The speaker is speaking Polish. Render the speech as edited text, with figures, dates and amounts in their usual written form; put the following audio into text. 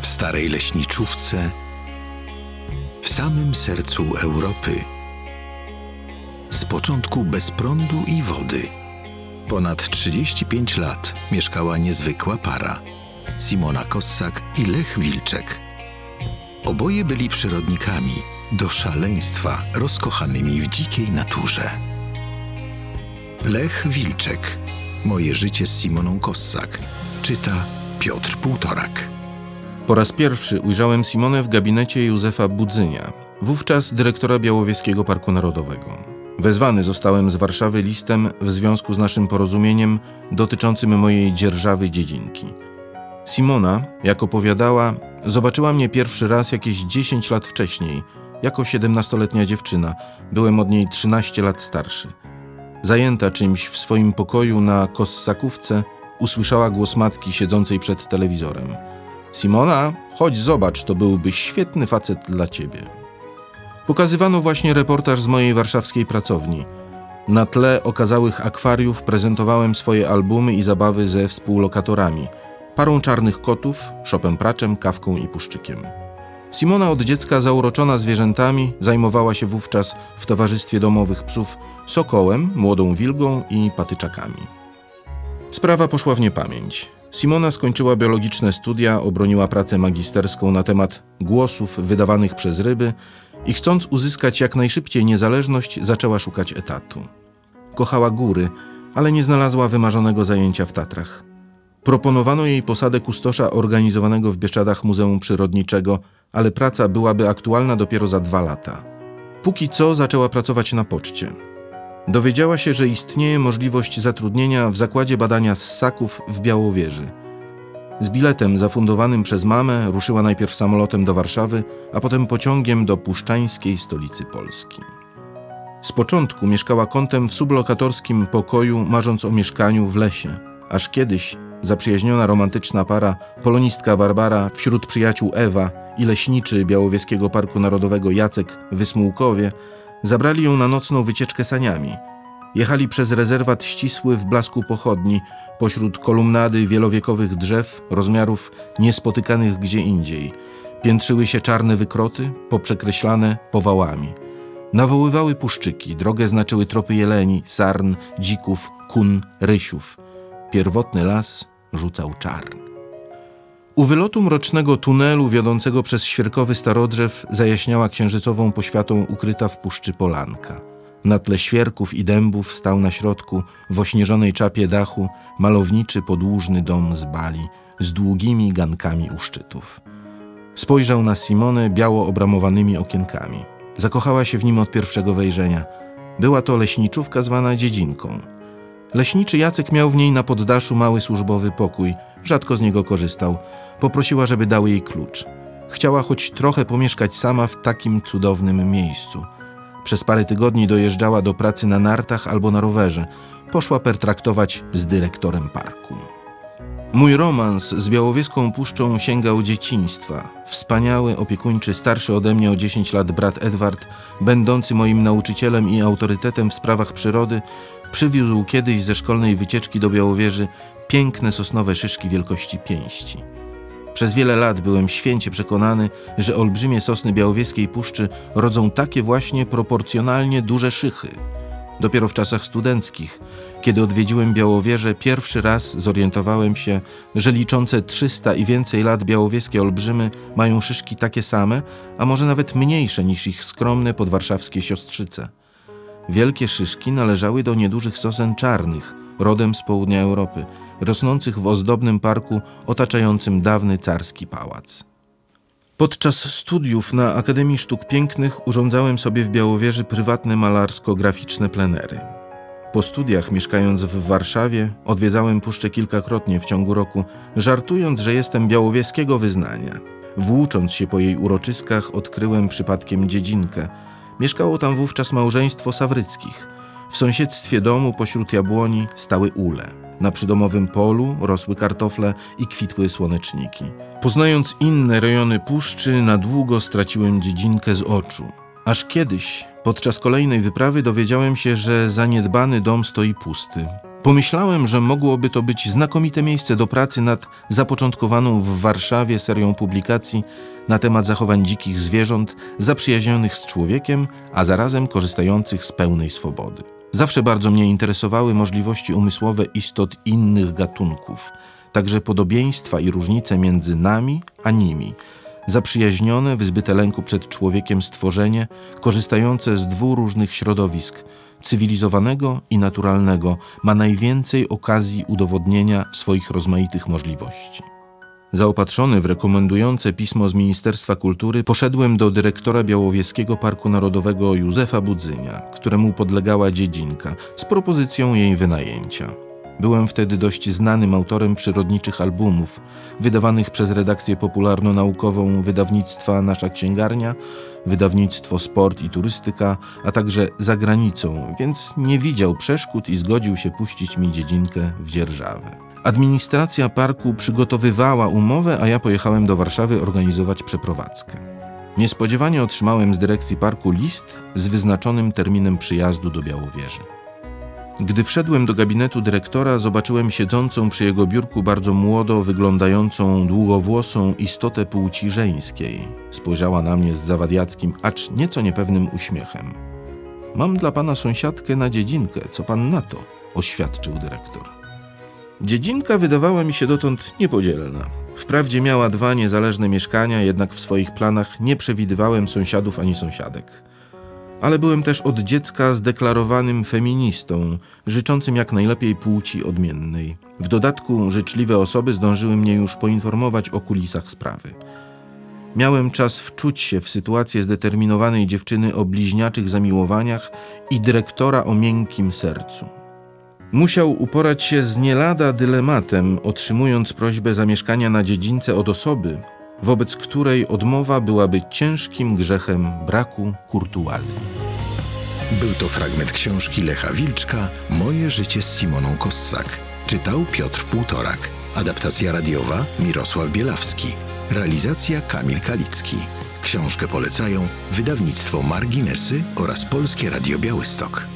w starej leśniczówce, w samym sercu Europy. Z początku bez prądu i wody. Ponad 35 lat mieszkała niezwykła para. Simona Kossak i Lech Wilczek. Oboje byli przyrodnikami, do szaleństwa rozkochanymi w dzikiej naturze. Lech Wilczek. Moje życie z Simoną Kossak. Czyta Piotr Półtorak. Po raz pierwszy ujrzałem Simonę w gabinecie Józefa Budzynia, wówczas dyrektora Białowieskiego Parku Narodowego. Wezwany zostałem z Warszawy listem w związku z naszym porozumieniem dotyczącym mojej dzierżawy dziedzinki. Simona, jak opowiadała, zobaczyła mnie pierwszy raz jakieś 10 lat wcześniej, jako 17-letnia dziewczyna. Byłem od niej 13 lat starszy. Zajęta czymś w swoim pokoju na Kossakówce, usłyszała głos matki siedzącej przed telewizorem. Simona, chodź zobacz, to byłby świetny facet dla ciebie. Pokazywano właśnie reportaż z mojej warszawskiej pracowni. Na tle okazałych akwariów prezentowałem swoje albumy i zabawy ze współlokatorami, parą czarnych kotów, szopem praczem, kawką i puszczykiem. Simona od dziecka zauroczona zwierzętami zajmowała się wówczas w towarzystwie domowych psów sokołem, młodą wilgą i patyczakami. Sprawa poszła w niepamięć. Simona skończyła biologiczne studia, obroniła pracę magisterską na temat głosów wydawanych przez ryby i chcąc uzyskać jak najszybciej niezależność, zaczęła szukać etatu. Kochała góry, ale nie znalazła wymarzonego zajęcia w Tatrach. Proponowano jej posadę kustosza organizowanego w Bieszczadach Muzeum Przyrodniczego, ale praca byłaby aktualna dopiero za 2 lata. Póki co zaczęła pracować na poczcie. Dowiedziała się, że istnieje możliwość zatrudnienia w zakładzie badania ssaków w Białowieży. Z biletem zafundowanym przez mamę ruszyła najpierw samolotem do Warszawy, a potem pociągiem do puszczańskiej stolicy Polski. Z początku mieszkała kątem w sublokatorskim pokoju, marząc o mieszkaniu w lesie, aż kiedyś zaprzyjaźniona romantyczna para, polonistka Barbara, wśród przyjaciół Ewa i leśniczy Białowieskiego Parku Narodowego Jacek w Wysmułkowie, zabrali ją na nocną wycieczkę saniami. Jechali przez rezerwat ścisły w blasku pochodni, pośród kolumnady wielowiekowych drzew, rozmiarów niespotykanych gdzie indziej. Piętrzyły się czarne wykroty, poprzekreślane powałami. Nawoływały puszczyki, drogę znaczyły tropy jeleni, sarn, dzików, kun, rysiów. Pierwotny las rzucał czarn. U wylotu mrocznego tunelu wiodącego przez świerkowy starodrzew zajaśniała księżycową poświatą ukryta w puszczy polanka. Na tle świerków i dębów stał na środku, w ośnieżonej czapie dachu, malowniczy podłużny dom z bali, z długimi gankami u szczytów. Spojrzał na Simonę biało obramowanymi okienkami. Zakochała się w nim od pierwszego wejrzenia. Była to leśniczówka zwana Dziedzinką. Leśniczy Jacek miał w niej na poddaszu mały służbowy pokój, rzadko z niego korzystał. Poprosiła, żeby dał jej klucz. Chciała choć trochę pomieszkać sama w takim cudownym miejscu. Przez parę tygodni dojeżdżała do pracy na nartach albo na rowerze. Poszła pertraktować z dyrektorem parku. Mój romans z Białowieską Puszczą sięgał dzieciństwa. Wspaniały, opiekuńczy, starszy ode mnie o 10 lat brat Edward, będący moim nauczycielem i autorytetem w sprawach przyrody, przywiózł kiedyś ze szkolnej wycieczki do Białowieży piękne sosnowe szyszki wielkości pięści. Przez wiele lat byłem święcie przekonany, że olbrzymie sosny Białowieskiej Puszczy rodzą takie właśnie proporcjonalnie duże szychy. Dopiero w czasach studenckich, kiedy odwiedziłem Białowieżę, pierwszy raz zorientowałem się, że liczące 300 i więcej lat białowieskie olbrzymy mają szyszki takie same, a może nawet mniejsze niż ich skromne podwarszawskie siostrzyce. Wielkie szyszki należały do niedużych sosen czarnych, rodem z południa Europy, rosnących w ozdobnym parku otaczającym dawny carski pałac. Podczas studiów na Akademii Sztuk Pięknych urządzałem sobie w Białowieży prywatne malarsko-graficzne plenery. Po studiach, mieszkając w Warszawie, odwiedzałem puszczę kilkakrotnie w ciągu roku, żartując, że jestem białowieskiego wyznania. Włócząc się po jej uroczyskach, odkryłem przypadkiem Dziedzinkę. Mieszkało tam wówczas małżeństwo Sawryckich. W sąsiedztwie domu pośród jabłoni stały ule. Na przydomowym polu rosły kartofle i kwitły słoneczniki. Poznając inne rejony puszczy, na długo straciłem Dziedzinkę z oczu. Aż kiedyś, podczas kolejnej wyprawy, dowiedziałem się, że zaniedbany dom stoi pusty. Pomyślałem, że mogłoby to być znakomite miejsce do pracy nad zapoczątkowaną w Warszawie serią publikacji na temat zachowań dzikich zwierząt zaprzyjaźnionych z człowiekiem, a zarazem korzystających z pełnej swobody. Zawsze bardzo mnie interesowały możliwości umysłowe istot innych gatunków, także podobieństwa i różnice między nami a nimi, zaprzyjaźnione, wyzbyte lęku przed człowiekiem stworzenie, korzystające z dwóch różnych środowisk, cywilizowanego i naturalnego, ma najwięcej okazji udowodnienia swoich rozmaitych możliwości. Zaopatrzony w rekomendujące pismo z Ministerstwa Kultury, poszedłem do dyrektora Białowieskiego Parku Narodowego Józefa Budzynia, któremu podlegała dziedzinka, z propozycją jej wynajęcia. Byłem wtedy dość znanym autorem przyrodniczych albumów, wydawanych przez redakcję popularno-naukową wydawnictwa Nasza Księgarnia, wydawnictwo Sport i Turystyka, a także za granicą, więc nie widział przeszkód i zgodził się puścić mi dziedzinkę w dzierżawę. Administracja parku przygotowywała umowę, a ja pojechałem do Warszawy organizować przeprowadzkę. Niespodziewanie otrzymałem z dyrekcji parku list z wyznaczonym terminem przyjazdu do Białowieży. Gdy wszedłem do gabinetu dyrektora, zobaczyłem siedzącą przy jego biurku bardzo młodo wyglądającą, długowłosą istotę płci żeńskiej. Spojrzała na mnie z zawadiackim, acz nieco niepewnym uśmiechem. Mam dla pana sąsiadkę na dziedzinkę, co pan na to? Oświadczył dyrektor. Dziedzinka wydawała mi się dotąd niepodzielna. Wprawdzie miała 2 niezależne mieszkania, jednak w swoich planach nie przewidywałem sąsiadów ani sąsiadek. Ale byłem też od dziecka zdeklarowanym feministą, życzącym jak najlepiej płci odmiennej. W dodatku życzliwe osoby zdążyły mnie już poinformować o kulisach sprawy. Miałem czas wczuć się w sytuację zdeterminowanej dziewczyny o bliźniaczych zamiłowaniach i dyrektora o miękkim sercu. Musiał uporać się z nie lada dylematem, otrzymując prośbę zamieszkania na dziedzince od osoby, wobec której odmowa byłaby ciężkim grzechem braku kurtuazji. Był to fragment książki Lecha Wilczka Moje życie z Simoną Kossak. Czytał Piotr Półtorak. Adaptacja radiowa Mirosław Bielawski. Realizacja Kamil Kalicki. Książkę polecają wydawnictwo Marginesy oraz Polskie Radio Białystok.